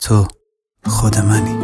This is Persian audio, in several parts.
تو خود منی.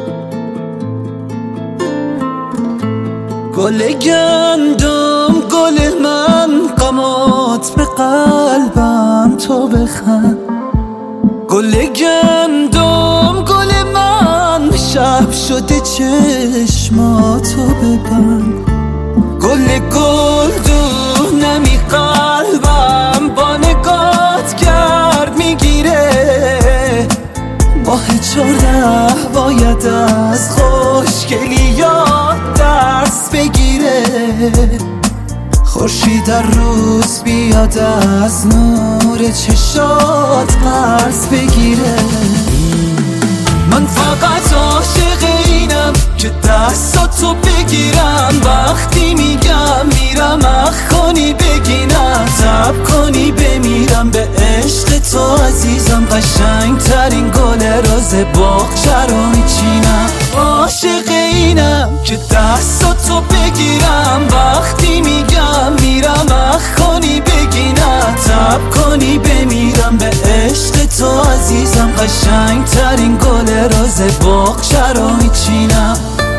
گل گندم گل من، غمات به قلبم تو بخند. گل گندم گل من، شب شده چشماتو ببند. گل گلدون نمی قلبم، با نگات گرد میگیره. ماه 14 باید از خوشگلیات درس بگیره. خورشید در روز بیاد از نور چشات قرض بگیره. من فقط عاشق اینم که دستاتو بگیرم، وقتی میگم میرم اخ کنی بگی نه، تب کنی بمیرم به عشق تو عزیزم. قشنگ ترین گل روز باغچه رو میچینم. عاشق اینم که دستاتو بگیرم، وقتی میگم میرم اخ کنی بگی نه، تب کنی بمیرم به عشق تو عزیزم. قشنگ ترین گل روز باغچه رو میچینم.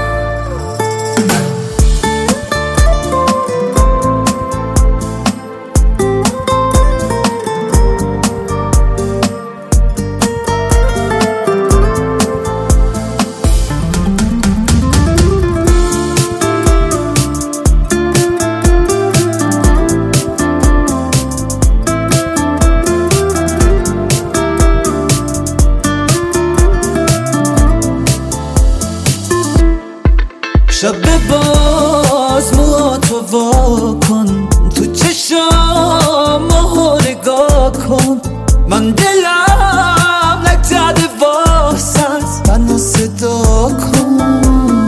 شب باز موهاتو وا کن، تو چشام ماهو نگاه کن. من دلم نگذده واسط، منو صدا کن.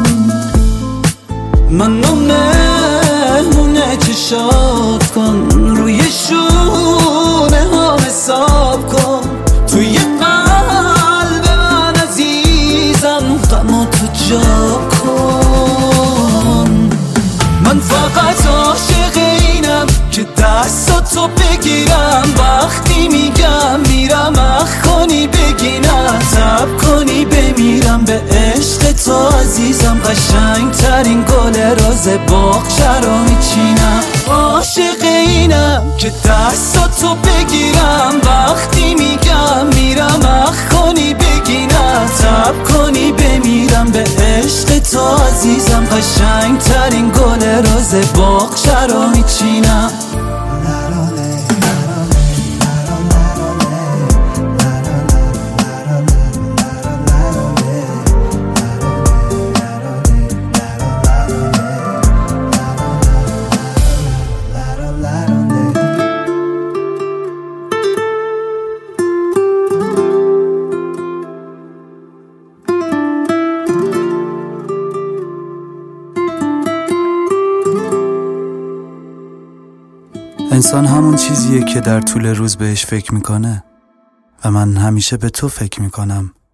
منو مهمونه چشات کن، روی شونه ها حساب کن. توی قلب من عزیزم غماتو جا کن. من فقط عاشق اینم که دستاتو بگیرم، وقتی میگم میرم اخ کنی بگی نه، تب کنی بمیرم به عشق تو عزیزم. قشنگ ترین گل روز باغچه رو میچینم. عاشق اینم که دستاتو بگیرم، وقتی میگم میرم اخ کنی بگی نه، تب کنی بمیرم به عشق تو عزیزم. قشنگ ترین گل روز باغچه رو میچینم. انسان همون چیزیه که در طول روز بهش فکر میکنه و من همیشه به تو فکر میکنم.